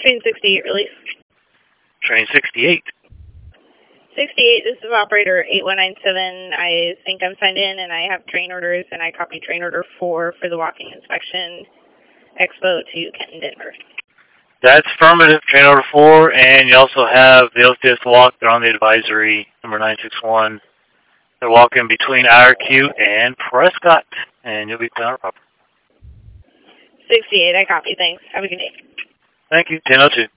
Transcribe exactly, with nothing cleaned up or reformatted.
Train sixty-eight, release. Train sixty-eight. sixty-eight, this is operator eight one nine seven. I think I'm signed in and I have train orders, and I copy train order four for the walking inspection expo to Kenton, Denver. That's affirmative, train order four, and you also have the O C S walk. They're on the advisory, number nine six one. They're walking between I R Q and Prescott, and you'll be clear on proper. sixty-eight, I copy, thanks. Have a good day. Thank you, ten oh two.